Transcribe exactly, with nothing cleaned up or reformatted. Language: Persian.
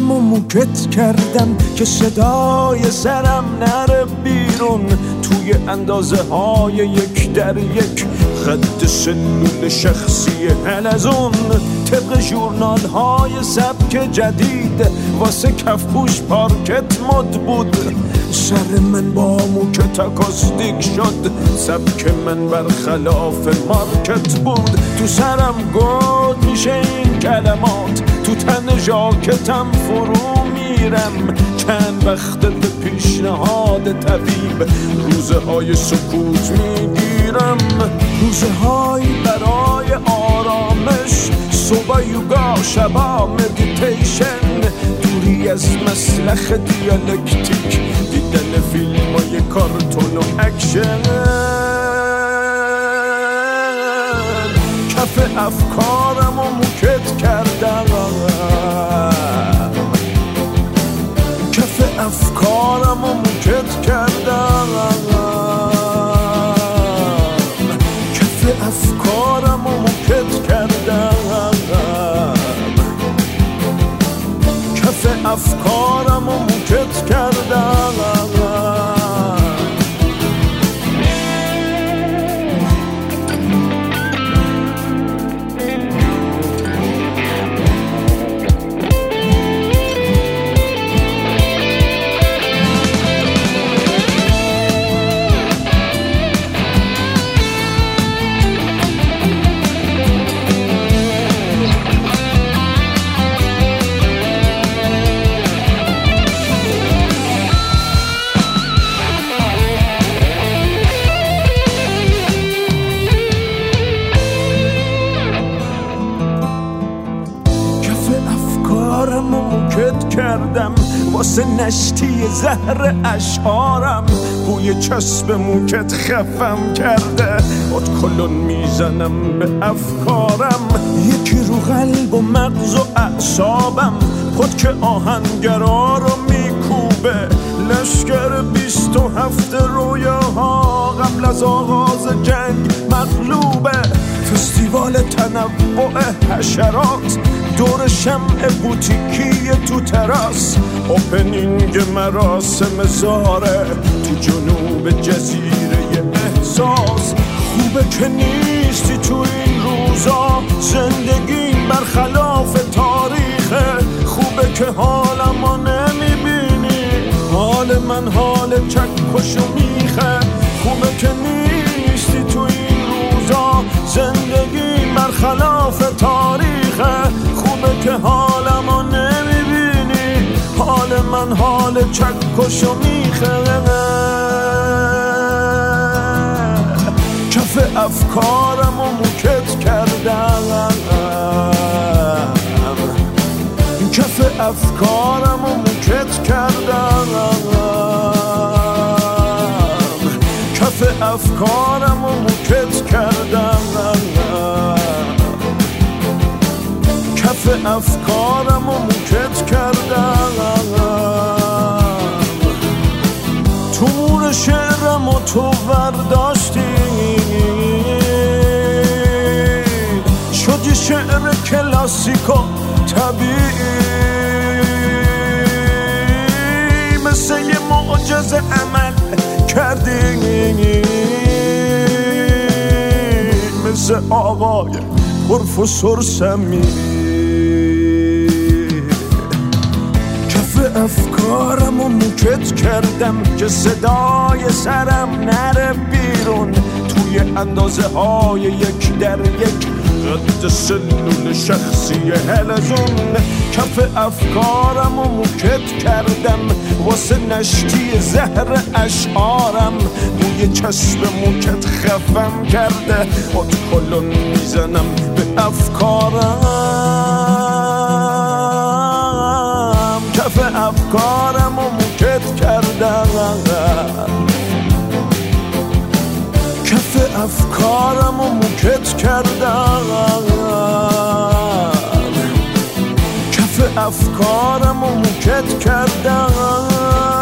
افکارم و موکت کردم که صدای سرم نره بیرون، توی اندازه های یک در یک خط سلول شخصی حلزون، طبق ژورنال های سبک جدید واسه کفپوش پارکت مد بود. سر من با موکت اکاستیک شد، سبک من برخلاف مارکت بود. تو سرم گود میشه این کلمات، تو تن ژاکتم فرو میرم. چند وقت به پیشنهاد طبیب روزه های سکوت میگیرم، روزه های برای آرامش، صبح یوگا شبا مدیتیشن، دوری از مسلخ دیالکتیک، دیدن فیلم های کارتون و اکشن. کف افکارم و موکت کردم، کف افکارم و موکت کردم، کف افکارم و موکت کردم، کف افکارم و موکت کردم. کردم واسه نشتی زهر اشعارم، بوی چسب موکت خفم کرده، باد کلون میزنم به افکارم. یکی رو قلب و مغز و اعصابم، پد که آهنگرا رو میکوبه، لشکر بیست و هفت رویاها قبل از آغاز جنگ مغلوبه. فستیوال تنوع حشرات دور شمع بوتیکی تو تراس، اوپنینگ مراسم زاره تو جنوب جزیره احساس. خوبه که نیستی تو این روزا، زندگی برخلاف تاریخه. خوبه که حالمو نمیبینی، حال من حال چکش و میخه. خوبه که نیستی تو این روزا، زندگی برخلاف تاریخه. خوبه که حالمو نمیبینی، حال من حال چکش و میخه. کف افکارم و موکت کردم، کف افکارم و موکت کردم، کف افکارم و موکت کردم، کف افکارم و موکت کردم. تو مور شعرم و تو برداشتی، شدی شعر کلاسیک و طبیعی، مثل یه معجزه عمل کردی، مثل آقای پروفسور سمی. کف افکارم و موکت کردم که صدای سرم نره بیرون، توی اندازه های یک در یک قد سلول شخصی حلزون. کف افکارم و موکت کردم واسه نشتی زهر اشعارم، بوی چسب موکت خفم کرده، باد کلون میزنم به افکارم. کف افکارم و موکت کردم، کف افکارم و موکت کردم، کف افکارم و موکت کردم.